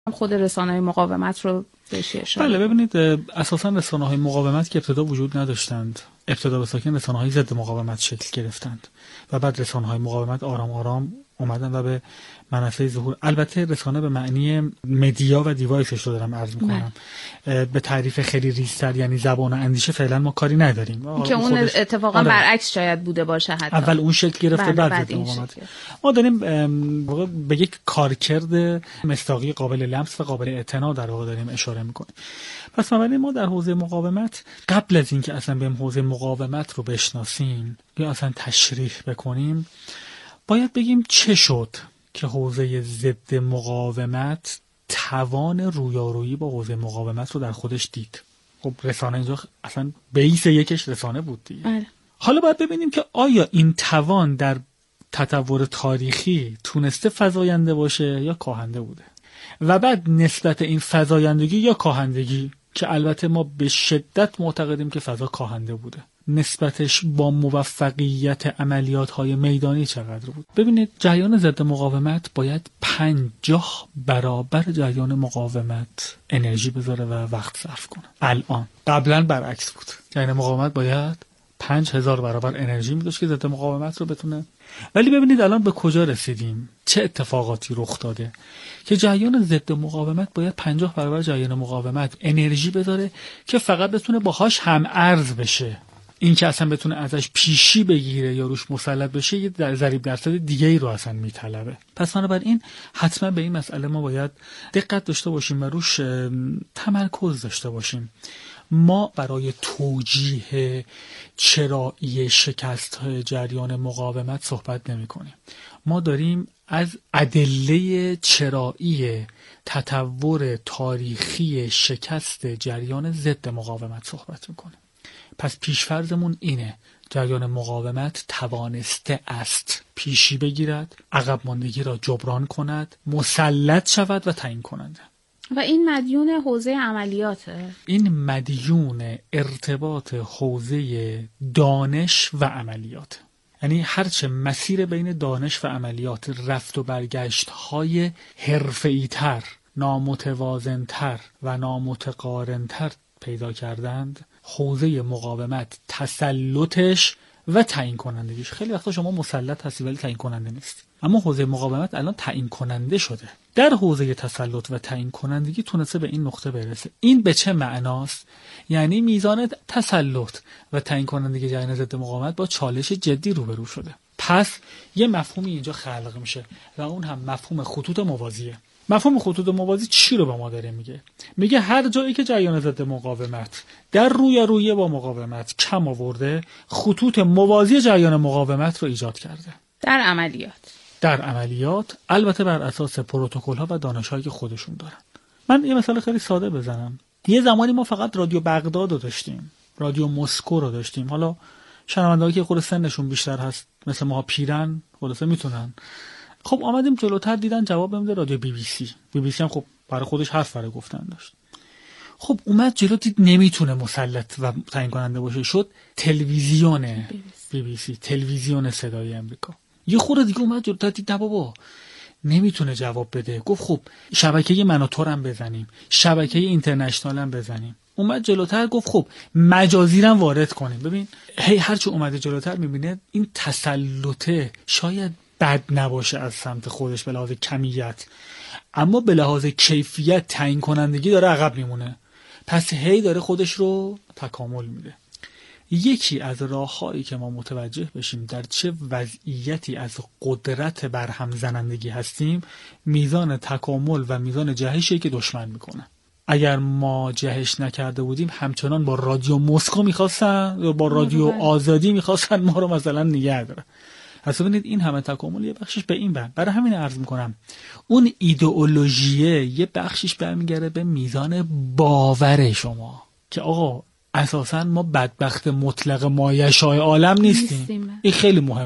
خود رسانه‌های مقاومت رو بهش اشاره. بله ببینید اساسا رسانه‌های مقاومت که ابتدا وجود نداشتند، ابتدا به ساکن رسانه‌های ضد مقاومت شکل گرفتند و بعد رسانه‌های مقاومت آرام آرام اومدن و به منصه ظهور. البته رسانه به معنی مدیا و دیوایسش رو دارم عرض می‌کنم. به تعریف خیلی ریزتر یعنی زبان و اندیشه فعلا ما کاری نداریم که اون اتفاقا برعکس شاید بوده باشه. حتی اول اون شکل گرفته بعد ضد مقاومت. ما داریم به یک کارکرد مصداقی قابل لمس و قابل اعتنا در واقع داریم اشاره می‌کنیم. پس بنابراین ما در حوزه مقاومت قبل از اینکه اصلا بریم حوزه مقاومت رو بشناسیم یا اصلا تشریح بکنیم باید بگیم چه شد که حوزه ضد مقاومت توان رویارویی با حوزه مقاومت رو در خودش دید. خب رسانه اینجا اصلا بیس یکش رسانه بود دیگه. حالا باید ببینیم که آیا این توان در تطور تاریخی تونسته فزاینده باشه یا کاهنده بوده و بعد نسبت این فزایندگی یا کاهندگی که البته ما به شدت معتقدیم که فضا کاهنده بوده، نسبتش با موفقیت عملیات‌های میدانی چقدر بود. ببینید جریان ضد مقاومت باید 50 برابر جریان مقاومت انرژی بذاره و وقت صرف کنه. الان قبلا برعکس بود. جریان مقاومت باید 5000 برابر انرژی می‌داشت که ضد مقاومت رو بتونه. ولی ببینید الان به کجا رسیدیم، چه اتفاقاتی رخ داده که جریان ضد مقاومت باید 50 برابر جریان مقاومت انرژی بذاره که فقط بتونه باهاش هم ارز بشه. این که اصلا بتونه ازش پیشی بگیره یا روش مسلط بشه یه ضریب درصد دیگه ای رو اصلا میطلبه. پس بنابراین حتما به این مسئله ما باید دقت داشته باشیم و روش تمرکز داشته باشیم. ما برای توجیه چرایی شکست‌های جریان مقاومت صحبت نمی‌کنیم. ما داریم از ادله چرایی تطور تاریخی شکست جریان ضد مقاومت صحبت می‌کنیم. پس پیشفرضمون اینه جریان مقاومت توانسته است پیشی بگیرد، عقب ماندگی را جبران کند، مسلط شود و تعیین کننده. و این مدیون حوزه عملیاته؟ این مدیون ارتباط حوزه دانش و عملیات. یعنی هرچه مسیر بین دانش و عملیات رفت و برگشت های حرفه‌ای تر، نامتوازن تر و نامتقارن تر پیدا کردند، حوزه مقاومت تسلطش و تعیین کنندگیش. خیلی وقتا شما مسلط هستی ولی تعیین کننده نیستی، اما حوزه مقاومت الان تعیین کننده شده. در حوزه تسلط و تعیین کنندگی تونسته به این نقطه برسه. این به چه معناست؟ یعنی میزان تسلط و تعیین کنندگی جریان ضد مقاومت با چالش جدی روبرو شده. پس یه مفهومی اینجا خلق میشه و اون هم مفهوم خطوط موازیه. مفهوم خطوط موازی چی رو به ما داره میگه؟ میگه هر جایی که جریان ضد مقاومت در رویارویی با مقاومت کم آورده، خطوط موازی جریان مقاومت رو ایجاد کرده. در عملیات البته بر اساس پروتکل‌ها و دانش‌هایی که خودشون دارن. من یه مثال خیلی ساده بزنم. یه زمانی ما فقط رادیو بغداد رو داشتیم، رادیو مسکو رو داشتیم. حالا شنونده‌هایی که خود سنشون بیشتر هست مثل ما پیرن خلاصه میتونن. خب آمدیم جلوتر دیدن جواب میده رادیو بی بی سی هم خب برای خودش حرف برای گفتن داشت. خب اومد جلو دید نمیتونه مسلط و تعیین کننده باشه، شد تلویزیون بی بی سی، تلویزیون صدای امریکا. یه خورده دیگه اومد جلوتر دید نه بابا نمیتونه جواب بده، گفت خب شبکه من و تو هم بزنیم، شبکه اینترنشنال هم بزنیم. اومد جلوتر گفت خب مجازی هم وارد کنیم. ببین هرچی اومده جلوتر میبینه این تسلطه شاید بد نباشه از سمت خودش به لحاظ کمیت، اما به لحاظ کیفیت تعیین کنندگی داره عقب میمونه. پس هی داره خودش رو تکامل میده. یکی از راه‌هایی که ما متوجه بشیم در چه وضعیتی از قدرت برهم زنندگی هستیم، میزان تکامل و میزان جهشی که دشمن میکنه. اگر ما جهش نکرده بودیم همچنان با رادیو مسکو میخواستن یا با رادیو آزادی میخواستن ما رو مثلا نگه دارن. پس ببینید این همه تکامل یه بخشش به این برای همین عرض میکنم اون ایدئولوژیه یه بخشش برمیگرده به میزان باور شما که آقا اساساً ما بدبخت مطلق مایشای عالم نیستیم. این خیلی مهمه.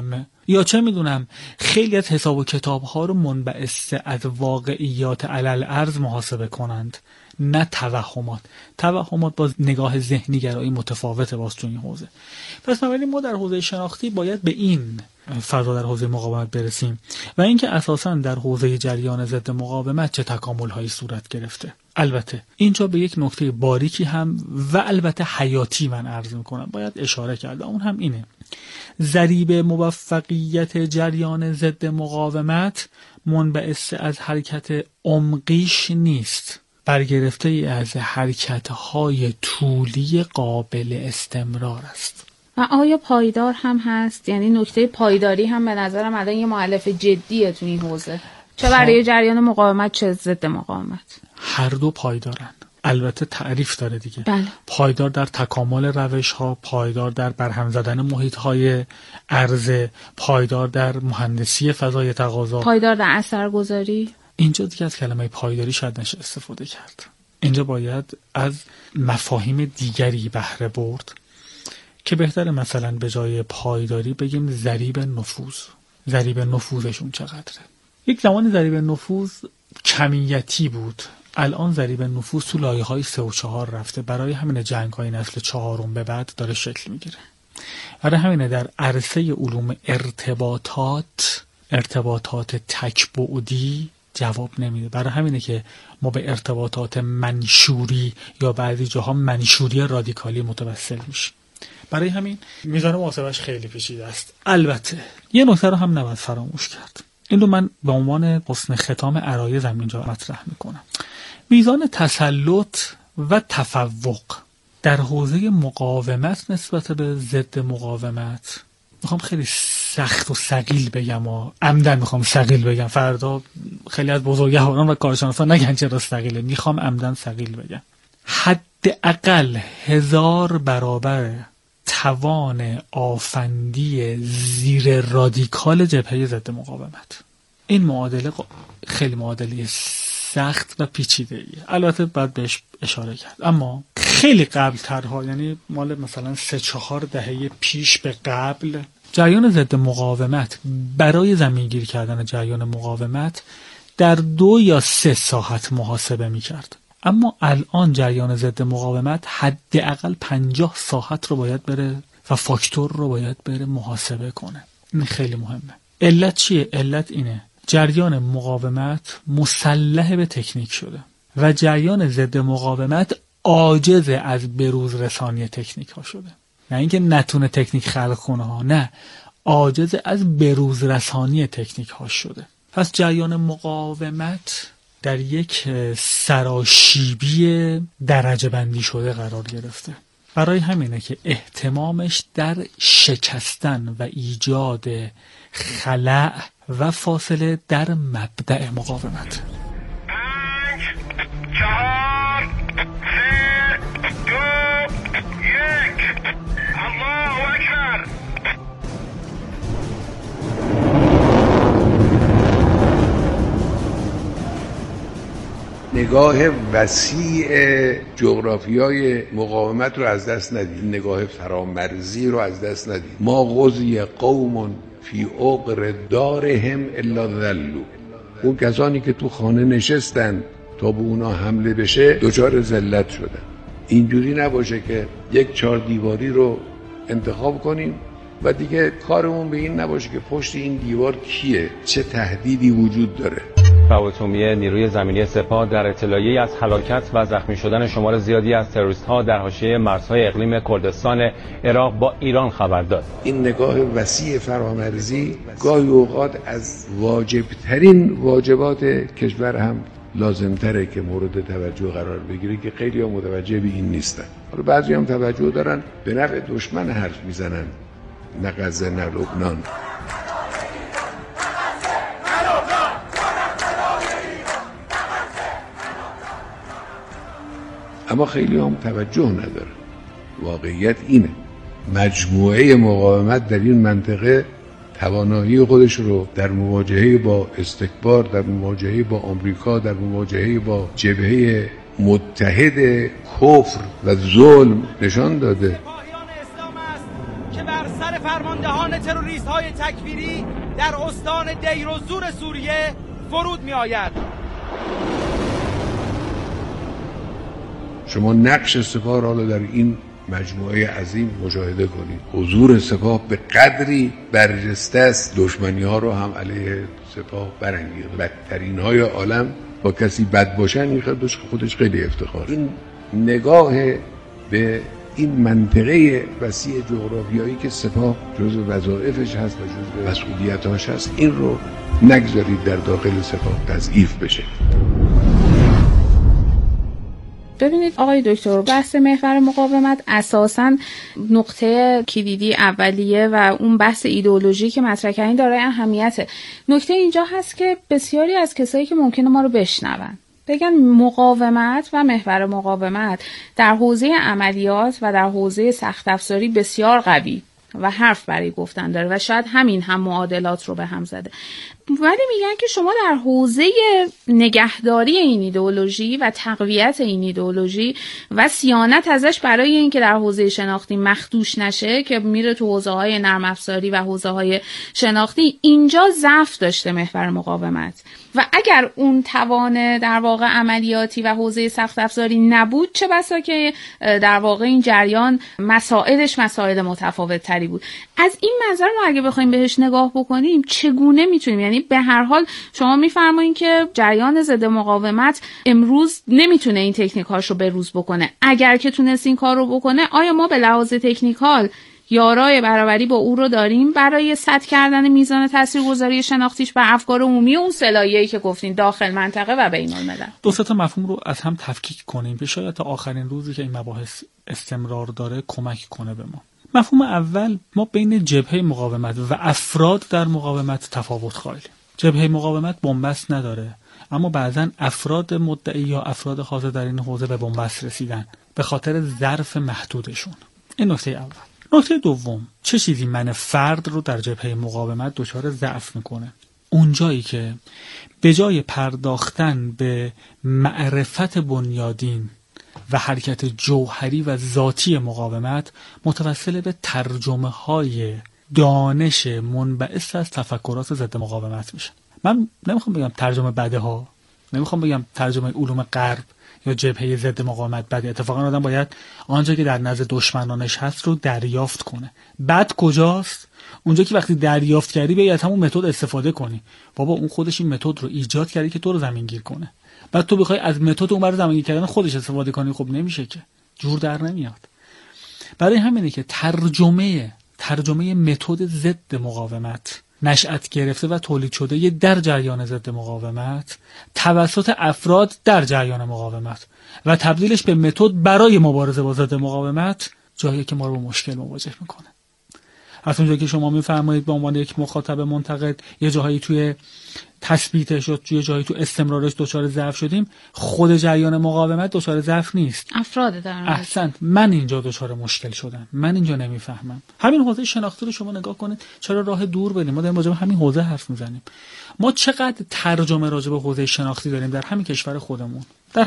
یا چه میدونم خیلی از حساب و کتاب ها رو منبعث از واقعیات علل ارز محاسبه کنند، نه توهمات با نگاه ذهنی گرایی متفاوته باز تو این حوزه. پس بنابراین ما در حوزه شناختی باید به این فضا در حوزه مقاومت برسیم و اینکه اساساً در حوزه جریان ضد مقاومت چه تکامل‌هایی صورت گرفته. البته اینجا به یک نکته باریکی هم و البته حیاتی من عرض میکنم باید اشاره کرد، اون هم اینه: ضریب موفقیت جریان ضد مقاومت منبعث از حرکت عمقیش نیست، برگرفته از حرکت‌های طولی قابل استمرار است. و آیا پایدار هم هست؟ یعنی نکته پایداری هم به نظرم الان یه مؤلفه جدیه تو این حوزه، چه برای جریان مقاومت چه ضد مقاومت. هر دو پایدارن. البته تعریف داره دیگه. بله. پایدار در تکامل روش ها، پایدار در برهم زدن محیط های عرضه، پایدار در مهندسی فضای تقاضا، پایدار در اثرگذاری. اینجا دیگه از کلمه پایداری شاید نشه استفاده کرد. اینجا باید از مفاهیم دیگری بهره برد که بهتره مثلا به جای پایداری بگیم ضریب نفوذ. ضریب نفوذشون چقدره؟ یک زمان ضریب نفوذ کمیتی بود، الان ضریب نفوذ تو لایه‌های 3 و 4 رفته. برای همین جنگ‌های نسل 4 به بعد داره شکل میگیره. برای همین در عرصه علوم ارتباطات تک‌بعدی جواب نمیده. برای همینه که ما به ارتباطات منشوری یا بعضی جاها منشوری رادیکالی متوسل میشیم. برای همین میزان محاسبهش خیلی پیچیده است. البته یه نکته رو هم نباید فراموش کرد. این رو من به عنوان حسن ختام عرایضم اینجا مطرح میکنم. میزان تسلط و تفوق در حوزه مقاومت نسبت به ضد مقاومت، میخوام خیلی سخت و ثقیل بگم و عمدن میخوام ثقیل بگم، فردا خیلی از بزرگواران و کارشناسان نگن چرا ثقیله، میخوام عمدن ثقیل بگم. حداقل 1000 برابر توان آفندی زیر رادیکال جبهه ضد مقاومت. این معادله خیلی معادله سخت و پیچیده ایه. البته باید بهش اشاره کرد، اما خیلی قبل ترها، یعنی مال مثلا 3-4 دهه پیش به قبل، جریان ضد مقاومت برای زمینگیر کردن جریان مقاومت در 2 یا 3 ساعت محاسبه میکرد. اما الان جریان ضد مقاومت حداقل 50 ساعت رو باید بره و فاکتور رو باید بره محاسبه کنه. این خیلی مهمه. علت چیه؟ علت اینه: جریان مقاومت مسلح به تکنیک شده و جریان ضد مقاومت عاجز از بروز رسانی تکنیک ها شده. نه اینکه نتونه تکنیک خلق کنه ها، نه، عاجز از بروز رسانی تکنیک ها شده. پس جریان مقاومت در یک سراشیبی درجه بندی شده قرار گرفته. برای همینه که اهتمامش در شکستن و ایجاد خلأ و فاصله در مبدأ مقاومت. 5 4 3 2 1 الله اکبر. نگاه وسیع جغرافیای مقاومت رو از دست ندید، نگاه فرامرزی رو از دست ندید. ما غزی قوم فی عقر دارهم الا ذلوا. اون کسانی که تو خانه نشستن تا به اونا حمله بشه دچار ذلت شدن. اینجوری نباشه که یک 4 دیواری رو انتخاب کنیم و دیگه کارمون به این نباشه که پشت این دیوار کیه، چه تهدیدی وجود داره. فواتومی نیروی زمینی سپاه در اطلاعیه‌ای از هلاکت و زخمی شدن شمار زیادی از تروریست‌ها در حاشیه مرزهای اقلیم کردستان عراق با ایران خبر داد. این نگاه وسیع فرامرزی گاهی اوقات از واجبترین واجبات کشور هم لازم‌تره که مورد توجه قرار بگیره که خیلی ها متوجه به این نیستن. حالا بعضی هم توجه دارن، به نفع دشمن حرف میزنن، نه غزه نه لبنان. اما خیلی هم توجه نداره. واقعیت اینه مجموعه مقاومت در این منطقه توانایی خودش رو در مواجهه با استکبار، در مواجهه با آمریکا، در مواجهه با جبهه متحد کفر و ظلم نشان داده. سپاهیان اسلام است که بر سر فرماندهان توفان تروریست های تکفیری در استان دیر و زور سوریه فرود می آید. شما نقش سپاه را در این مجموعه عظیم مشاهده کنید. حضور سپاه به قدری برجسته است دشمنی ها رو هم علیه سپاه برانگیخت. بدترین های عالم با کسی بد باشن این خودش خیلی افتخار. این نگاه به این منطقه وسیع جغرافیایی که سپاه جزء وظایفش هست و جزء مسئولیتاش هست، این رو نگذارید در داخل سپاه تضعیف بشه. ببینید آقای دکتر، بحث محور مقاومت اساساً نقطه کلیدی اولیه و اون بحث ایدئولوژی که مطرح کردین دارای اهمیته. نکته اینجا هست که بسیاری از کسایی که ممکنه ما رو بشنون بگن مقاومت و محور مقاومت در حوزه عملیات و در حوزه سخت افزاری بسیار قوی و حرف برای گفتن داره و شاید همین هم معادلات رو به هم زده، ولی میگن که شما در حوزه نگهداری این ایدئولوژی و تقویت این ایدئولوژی و صیانت ازش برای اینکه در حوزه شناختی مخدوش نشه که میره تو حوزه‌های نرم افزاری و حوزه‌های شناختی، اینجا ضعف داشته محور مقاومت و اگر اون توان در واقع عملیاتی و حوزه سخت افزاری نبود، چه بسا که در واقع این جریان مسائلش مسائل متفاوت تری بود. از این منظر ما اگه بخوایم بهش نگاه بکنیم چگونه میتونیم، یعنی به هر حال شما میفرمایین که جریان ضد مقاومت امروز نمیتونه این تکنیک‌هاش رو بروز بکنه. اگر که تونست این کار رو بکنه، آیا ما به لحاظ تکنیکال یارای برابری با او رو داریم برای سد کردن میزان تاثیرگذاری شناختیش بر افکار عمومی اون سلایه‌ای که گفتین داخل منطقه و بین الملل؟ دو تا مفهوم رو از هم تفکیک کنیم که شاید تا آخرین روزی که این مباحث استمرار داره کمک کنه به ما. مفهوم اول، ما بین جبهه مقاومت و افراد در مقاومت تفاوت قائلیم. جبهه مقاومت بنبست نداره، اما بعضن افراد مدعی یا افراد حاضر در این حوزه به بنبست رسیدن به خاطر ظرف محدودشون. این نکته اول. نکته دوم، چه چیزی من فرد رو در جبهه مقاومت دچار ضعف میکنه؟ اونجایی که به جای پرداختن به معرفت بنیادین و حرکت جوهری و ذاتی مقاومت، متوسل به ترجمه های دانش منبعث از تفکرات ضد مقاومت میشه. من نمیخوام بگم ترجمه بده ها، نمیخوام بگم ترجمه علوم غرب یا جبهه ضد مقاومت بده. اتفاقا آدم باید آنجا که در نزد دشمنانش هست رو دریافت کنه. بد کجاست؟ اونجا که وقتی دریافت کردی بیاید همون متد استفاده کنی. بابا اون خودش این متد رو ایجاد کردی که تو رو زمینگیر کنه، بعد تو بخوای از متد اون برای زمینگیر کردن خودش استفاده کنی، خب نمیشه که، جور در نمیاد. برای همینه که ترجمه متد ضد مقاومت نشأت گرفته و تولید شده در جریان ضد مقاومت توسط افراد در جریان مقاومت و تبدیلش به متد برای مبارزه با ضد مقاومت، جایی که ما رو با مشکل مواجه میکنه. از اونجایی که شما میفرمایید به عنوان یک مخاطب منتقد یه جاهایی توی تثبیتش یا یه جایی تو استمرارش دچار ضعف شدیم، خود جریان مقاومت دچار ضعف نیست، افراد در احسنت، من اینجا دچار مشکل شدم، من اینجا نمیفهمم. همین حوزه شناختی رو شما نگاه کنید، چرا راه دور بریم؟ ما داریم راجع به همین حوزه حرف میزنیم. ما چقدر ترجمه راجع به حوزه شناختی داریم در همین کشور خودمون،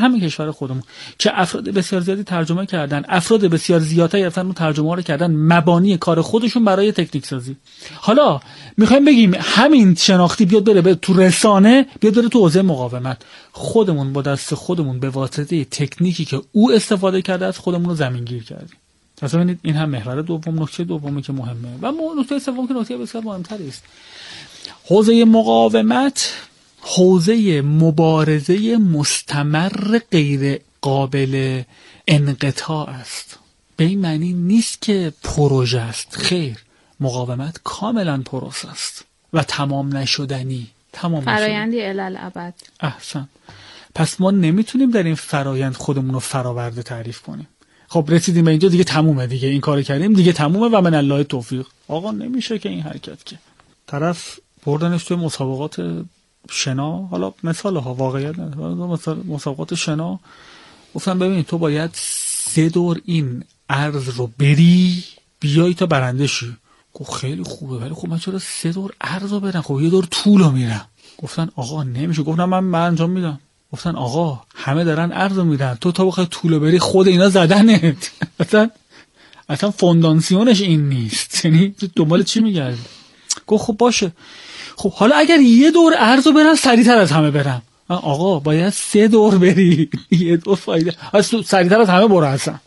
که افراد بسیار زیادی ترجمه کردن، افراد بسیار زیادی رفتن اون ترجمه رو کردن مبانی کار خودشون برای تکنیک سازی. حالا میخوایم بگیم همین شناختی بیاد بره تو رسانه، بیاد بره تو حوزه مقاومت، خودمون با دست خودمون به واسطه تکنیکی که او استفاده کرده از خودمون رو زمینگیر کردیم. مثلا ببینید این هم محور دوم، نکته دومی که مهمه و نکته سوم که نکته بسیار مهمتری است. حوزه مقاومت حوزه مبارزه مستمر غیر قابل انقطاع است. به این معنی نیست که پروژه است، خیر، مقاومت کاملا پروسه است و تمام نشدنی، فرایندی الالعبد. احسن. پس ما نمیتونیم در این فرایند خودمون رو فراورده تعریف کنیم. خب رسیدیم به اینجا دیگه تمومه، دیگه این کار کردیم دیگه تمومه و من الله توفیق. آقا نمیشه که این حرکت، که طرف بردنش توی مسابقات شنا، حالا مثال ها واقعیت نه، مسابقات شنا، گفتم ببین تو باید 3 دور این عرض رو بری بیایی تا برنده شی. گفت خیلی خوبه، ولی خب من چرا 3 دور عرض رو برم؟ خب 1 دور طول رو میرم. گفتن آقا نمیشه. گفتم من انجام میدم. گفتن آقا همه دارن عرض رو میرن، تو تا بخوای طول رو بری خود اینا زدنت. اصلا فونداسیونش این نیست، یعنی دنبال چی میگردی؟ گفت خب باشه، خب حالا اگر یه دور ارزو برم سریعتر از همه برم. آقا باید 3 دور بری، یه دور فایده اصلا سریعتر از همه برو اصلا.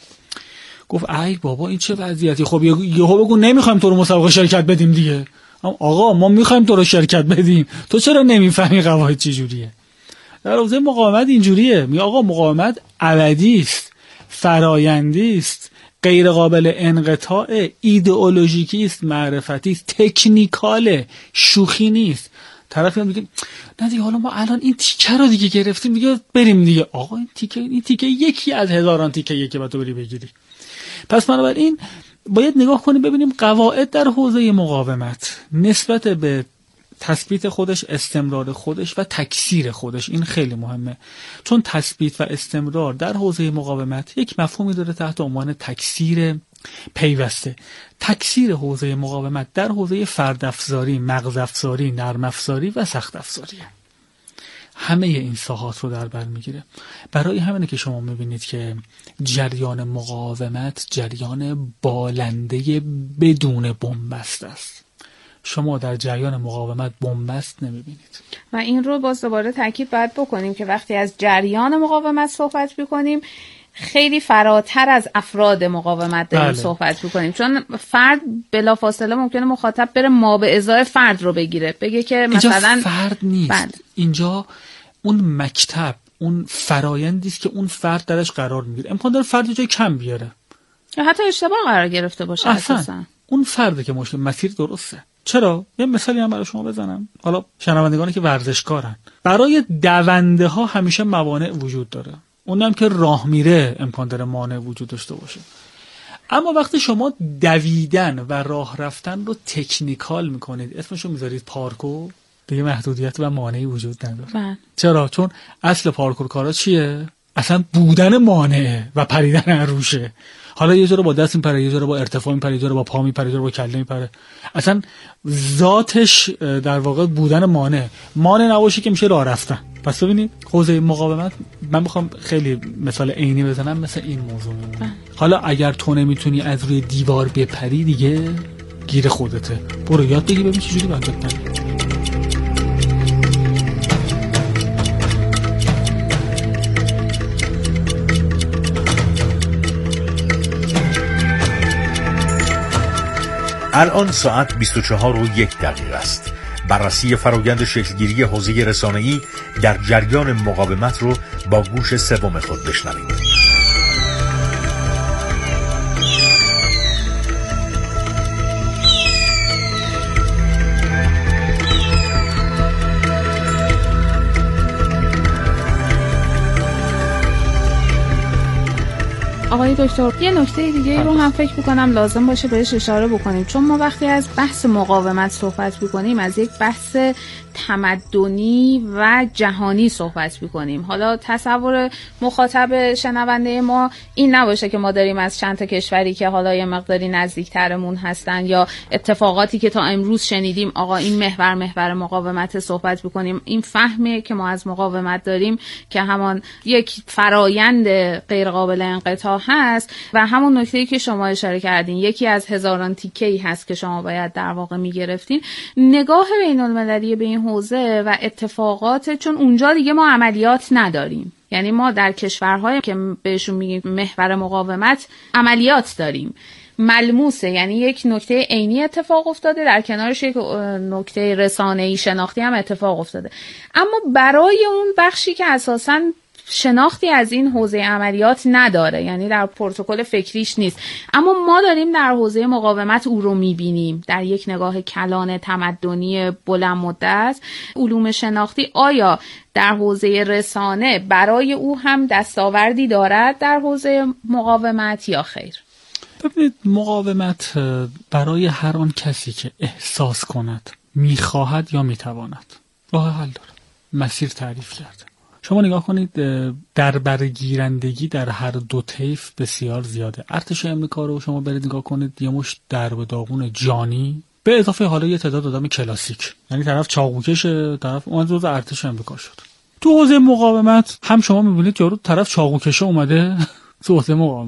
گفت ای بابا این چه وضعیتی؟ خب یهو بگو نمیخوایم تو رو مسابقه شرکت بدیم دیگه. آقا ما میخوایم تو رو شرکت بدیم، تو چرا نمیفهمی قواعد چه جوریه؟ در حوزه مقاومت اینجوریه، میگه آقا مقاومت ابدی است، فرایندی است، غیر قابل انقطاع، ایدئولوژیکی است، معرفتی است، تکنیکاله، شوخی نیست. طرف میگه نه دیگه حالا ما الان این تیکه رو دیگه گرفتیم دیگه بریم دیگه. آقا این تیکه یکی از هزاران تیکه که باید تو بری بگیری. پس بنابراین باید نگاه کنیم ببینیم قواعد در حوزه مقاومت نسبت به تثبیت خودش، استمرار خودش و تکثیر خودش، این خیلی مهمه، چون تثبیت و استمرار در حوزه مقاومت یک مفهومی داره تحت عنوان تکثیر پیوسته. تکثیر حوزه مقاومت در حوزه فردافزاری، مغزافزاری، نرمافزاری و سختافزاری همه این ساحات رو در بر میگیره. برای همینه که شما میبینید که جریان مقاومت جریان بالنده بدون بنبست است. شما در جریان مقاومت بنبست نمیبینید. و این رو باز دوباره تاکید باید بکنیم که وقتی از جریان مقاومت صحبت میکنیم خیلی فراتر از افراد مقاومت داریم صحبت میکنیم، چون فرد بلافاصله ممکنه مخاطب بره ما به ازای فرد رو بگیره، بگه که مثلا اینجا فرد نیست. اینجا اون مکتب، اون فرایندی است که اون فرد درش قرار میگیره. امکان داره فرد جای کم بیاره یا حتی اشتباه قرار گرفته باشه. اساسا اون فرده که مشکل مسیر درسته. چرا؟ یه مثالی هم برای شما بزنم. حالا شنوندگانی که ورزشکارن، برای دونده ها همیشه موانع وجود داره. اونم که راه میره امکان داره مانع وجود داشته باشه. اما وقتی شما دویدن و راه رفتن رو تکنیکال میکنید، اسمشو میذارید پارکور، دیگه محدودیت و مانعی وجود نداره. چرا؟ چون اصل پارکور کارا چیه؟ اصلا بودن مانعه و پریدن روشه. حالا یه جوره با دست میپره، یه جوره با ارتفاع میپره، یه جوره با پا میپره، یه جوره با کله میپره. اصلا ذاتش در واقع بودن مانع نباشه که میشه راه رفتن. پس ببینید حوزه مقاومت، من میخوام خیلی مثال عینی بزنم مثل این موضوع میمونه. حالا اگر تو نمیتونی از روی دیوار بپری دیگه گیر خودته، برو یاد بگیر ببین چجوری باید بپری. الان ساعت 24:01 است. بررسی فرآیند شکلگیری حوزه رسانه‌ای در جریان مقاومت رو با گوش سوم خود بشنوید. آقای دکتر یه نکته دیگه رو هم فکر می‌کنم لازم باشه بهش اشاره بکنیم، چون ما وقتی از بحث مقاومت صحبت می‌کنیم از یک بحث تمدنی و جهانی صحبت می‌کنیم. حالا تصور مخاطب شنونده ما این نباشه که ما داریم از چند تا کشوری که حالا یه مقداری نزدیکترمون هستن یا اتفاقاتی که تا امروز شنیدیم آقا این محور مقاومت صحبت می‌کنیم. این فهمی که ما از مقاومت داریم که همان یک فرایند غیر قابل انقطاع هست و همون نکته‌ای که شما اشاره کردین یکی از هزاران تیکه‌ای هست که شما باید در واقع می‌گرفتین. نگاه بین‌المللی به این حوزه و اتفاقات، چون اونجا دیگه ما عملیات نداریم، یعنی ما در کشورهایی که بهشون میگیم محور مقاومت عملیات داریم ملموسه، یعنی یک نکته عینی اتفاق افتاده، در کنارش یک نکته رسانه‌ای شناختی هم اتفاق افتاده. اما برای اون بخشی که اساساً شناختی از این حوزه عملیات نداره، یعنی در پروتکل فکریش نیست، اما ما داریم در حوزه مقاومت او رو میبینیم در یک نگاه کلان تمدنی بلند مدت علوم شناختی. آیا در حوزه رسانه برای او هم دستاوردی دارد در حوزه مقاومت یا خیر؟ ببینید مقاومت برای هر آن کسی که احساس کند میخواهد یا میتواند راه حل داره، مسیر تعریف کرده. شما نگاه کنید در برگیرندگی در هر دو طیف بسیار زیاده. ارتش امریکا رو شما برید نگاه کنید، یه مشت درب داغون جانی به اضافه حالا یه تعداد آدم کلاسیک، یعنی طرف چاقوکشه، طرف اومد جزء ارتش امریکا شد. تو حوزه مقاومت هم شما میبینید یارو طرف چاقوکشه اومده تو حوزه مقاومت،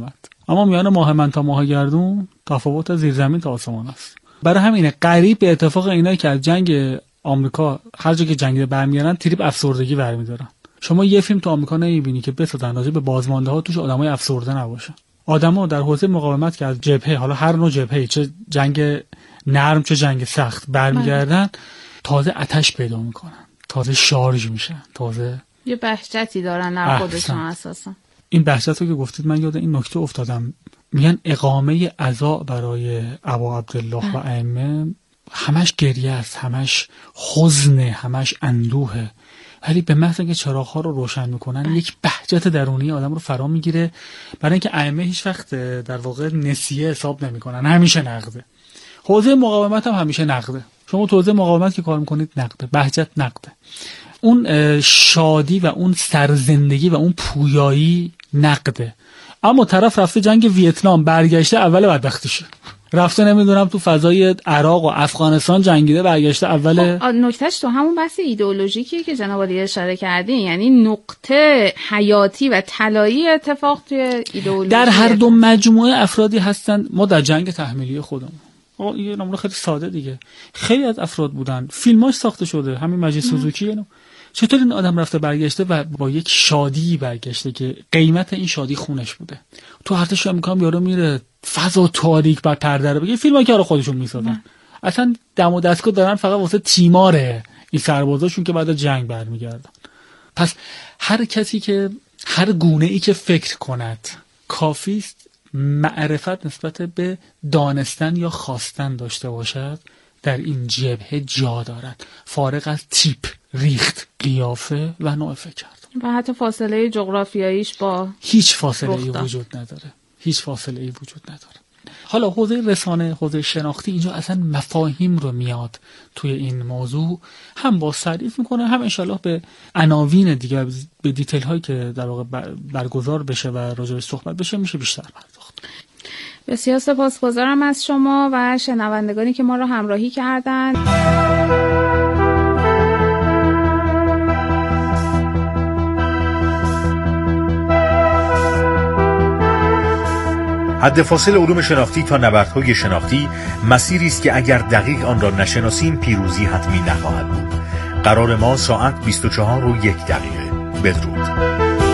اما میان ماه من تا ماه گردون تفاوت زیر زمین تا آسمان است. برای همینه قریب به اتفاق اینایی که از جنگ آمریکا هر جا که جنگیده برمیگردن تریپ افسردگی برمی‌دارن. شما یه فیلم تو آمریکا نمی‌بینی که بسازن راجع به بازمانده‌ها توش آدمای افسرده نباشه. آدما در حوزه مقاومت که از جبهه، حالا هر نوع جبهه، چه جنگ نرم چه جنگ سخت، برمیگردن تازه آتش پیدا میکنن، تازه شارژ میشن، تازه یه بهجتی دارن در خودشون اساسا. این بهجت رو که گفتید من یاد این نکته افتادم، میگن اقامه عزا برای ابا عبدالله و ائمه همش گریه است، همش حزنه، همش اندوهه، ولی به محض اینکه چراغ‌ها رو روشن میکنن یک بهجت درونی آدم رو فرا میگیره. برای اینکه ائمه هیچ وقت در واقع نسیه حساب نمیکنن، همیشه نقده. حوزه مقاومت هم همیشه نقده. شما تو حوزه مقاومت که کار میکنید نقده، بهجت نقده، اون شادی و اون سرزندگی و اون پویایی نقده. اما طرف رفته جنگ ویتنام، برگشته اول بدبختیشه، رفته نمیدونم تو فضای عراق و افغانستان جنگیده، برگشته اول. نکتهش تو همون بحث ایدئولوژیکیه که جناب عالی اشاره کردین، یعنی نقطه حیاتی و طلایی اتفاق توی ایدئولوژی در هر دو مجموعه افرادی هستن. ما در جنگ تحمیلی خودمون، یه نمونه خیلی ساده دیگه، خیلی از افراد بودن فیلماش ساخته شده، همین مجید سوزوکی، چطور این آدم رفته برگشته و با یک شادی برگشته که قیمت این شادی خونش بوده. تو ارتش آمریکا هم یارو میره فضا تاریک بر پرده رو بگه، فیلمایی که خودشون میسازن اصلا دم و دستگاه دارن فقط واسه تیماره این سربازاشون که بعد از جنگ برمیگردن. پس هر کسی که هر گونه ای که فکر کند کافیست معرفت نسبت به دانستن یا خواستن داشته باشد، در این جبهه جا دارد، فارغ از تیپ، ریخت، قیافه و نوع فکر کردن. و حتی فاصله جغرافیاییش با هیچ فاصله‌ای وجود نداره، هیچ فاصله‌ای وجود نداره. حالا حوزه رسانه، حوزه شناختی اینجا اصلا مفاهیم رو میاد توی این موضوع، هم با تعریف میکنه، هم انشالله به عناوین دیگه، به دیتیل هایی که در واقع برگزار بشه و راجعش صحبت بشه میشه بیشتر پرداخت. بسیار سپاسگزارم از شما و شنوندگانی که ما رو همراهی کردن. حد فاصل علوم شناختی تا نبردهای شناختی مسیری است که اگر دقیق آن را نشناسیم پیروزی حتمی نخواهد بود. قرار ما ساعت 24:01. بدرود.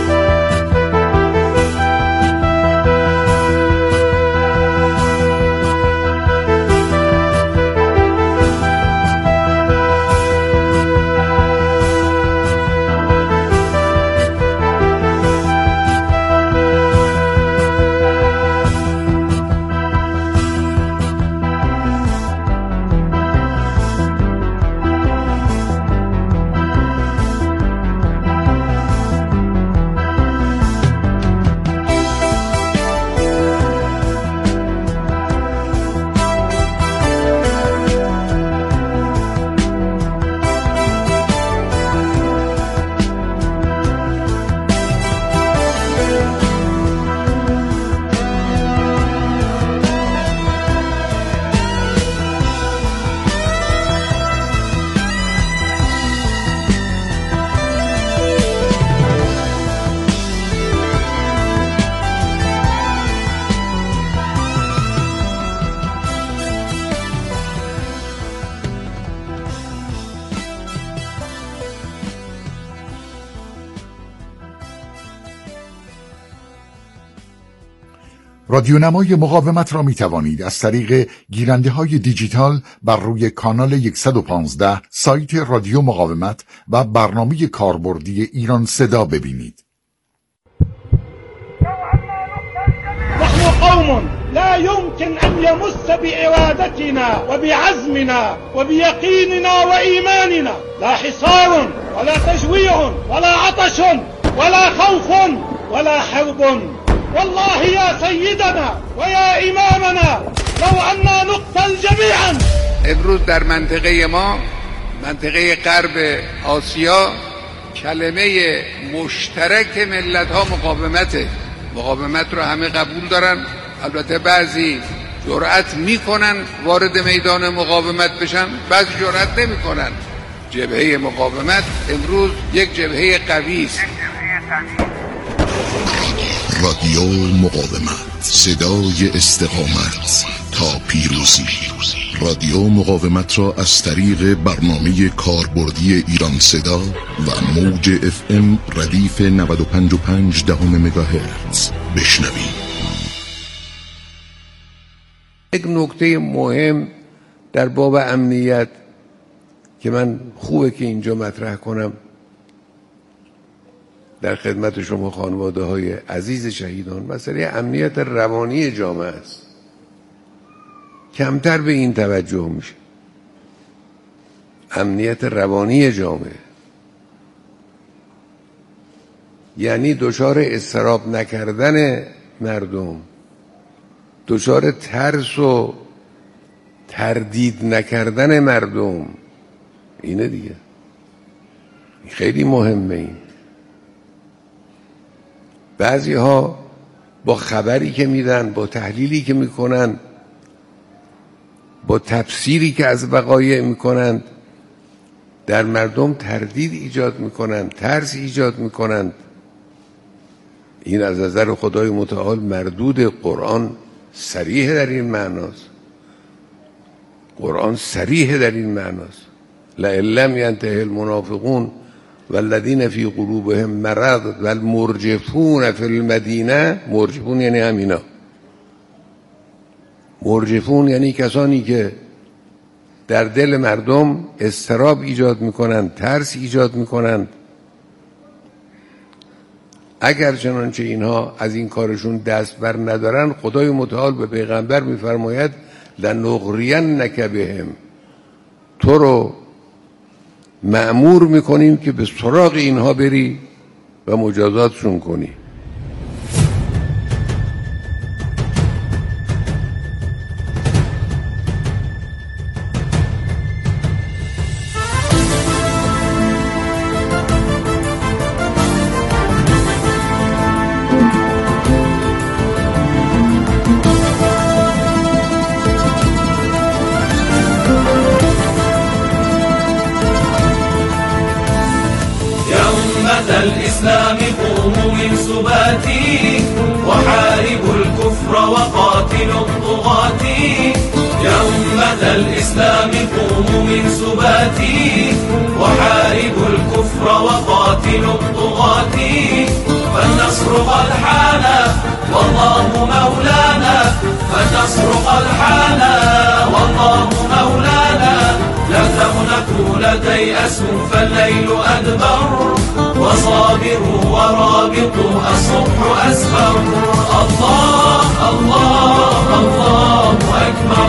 رادیونمای مقاومت را می توانید از طریق گیرنده های دیجیتال بر روی کانال 115 سایت رادیو مقاومت و برنامه کاربردی ایران صدا ببینید. نحن قوم لا يمكن أن يمس بإرادتنا وبعزمنا وبيقيننا وإيماننا لا حصار ولا تجويع ولا عطش ولا خوف ولا حرب. والله يا سيدنا ويا إمامنا لو أننا نقتل جميعا. امروز در منطقه ما، منطقه غرب آسیا، کلمه مشترک ملت ها مقاومته. مقاومت رو همه قبول دارن، البته بعضی جرأت میکنن وارد میدان مقاومت بشن، بعضی جرأت نمیکنن. جبهه مقاومت امروز یک جبهه قوی است. رادیو مقاومت، صدای استقامت تا پیروزی. رادیو مقاومت را از طریق برنامه کاربردی ایران صدا و موج FM ردیف 95.5 مگاهرتز بشنوید. یک نکته مهم در باب امنیت که من خوبه که اینجا مطرح کنم در خدمت شما خانواده های عزیز شهیدان، مسئله امنیت روانی جامعه است. کمتر به این توجه میشه. امنیت روانی جامعه یعنی دچار اضطراب نکردن مردم، دچار ترس و تردید نکردن مردم. اینه دیگه، خیلی مهمه. این بعضی ها با خبری که میدن، با تحلیلی که میکنن، با تفسیری که از وقایع میکنند، در مردم تردید ایجاد میکنند، ترس ایجاد میکنند. این از نظر خدای متعال مردود. قرآن صریح در این معناست. قرآن صریح در این معناست. لئن لم ینته المنافقون والذین فی قلوبهم مرض والمرجفون فی المدینه. مرجفون یعنی همینا. مرجفون یعنی کسانی که در دل مردم اضطراب ایجاد میکنند، ترس ایجاد میکنند. اگر چنانچه اینها از این کارشون دست بر ندارن، خدای متعال به پیغمبر میفرماید لنغرینک بهم، تو رو مأمور میکنیم که به سراغ اینها بری و مجازاتشون کنی. الإسلام قوموا من سباتي وحاربوا الكفر وقاتلوا الطغاة. يا أمة الإسلام قوموا من سباتي وحاربوا الكفر وقاتلوا الطغاة. فالنصر قد حان والله مولانا، فالنصر قد حان والله مولانا. لا تغنقوا لا تيأسوا فالليل أدبر، وصابروا ورابطوا الصبح أسفر. الله الله الله أكبر،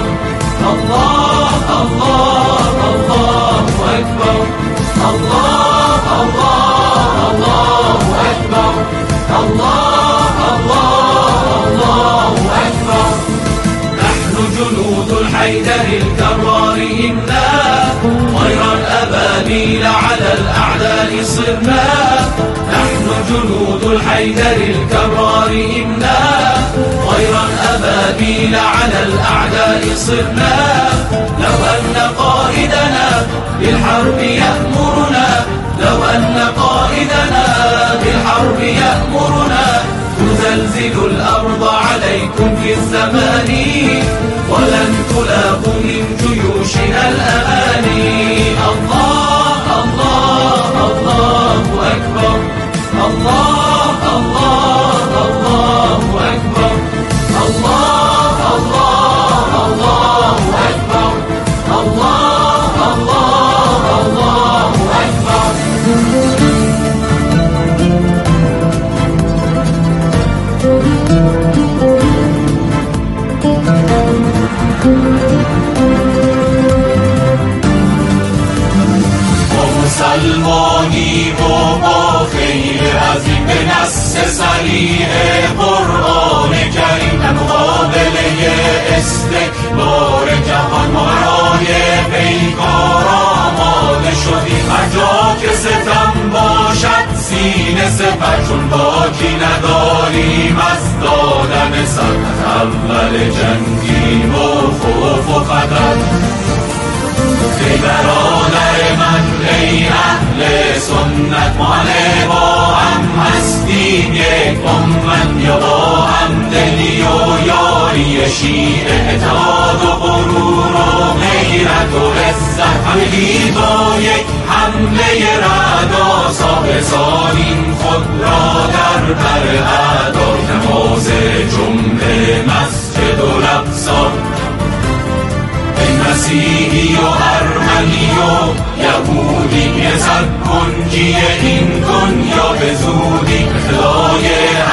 الله الله الله أكبر، الله الله الله أكبر، الله الله الله أكبر. نحن جنود الحيدر الكرار إنا غير الأبابيل على الأعداء صرنا. نحن جنود الحيدر الكرار إنا غير الأبابيل على الأعداء صرنا. لو أن قائدنا بالحرب يأمرنا، لو أن قائدنا بالحرب يأمرنا، تزلزل الأرض عليكم في الزمان ولن تلاقوا من جيوشنا الأماني. الله الله الله أكبر، الله الله الله أكبر، الله الله الله أكبر، الله الله الله أكبر. مسلمانی و با خیل عظیم به نص صریح قرآن کریم، در مقابله استکبار جهان ما برای پیکار آماده شدیم. هر جا که ستم باشد سینه سپر، چون باکی نداریم از دادن سر. اول جنگیم و خوف و خطر. ای برادر من، ای اهل سنت، ما با هم هستیم یک قدرتمند یا با همدلی و یاری شیعه، اتحاد و غرور و غیرت و عزت، همگی با یک حمله رعدا صاحب سالین خود را در بر اعدا. نماز جمعه مسجد الاقصی، مسیحی و ارمنی و یهودی، صد کنجی این دنیا به زودی، خدای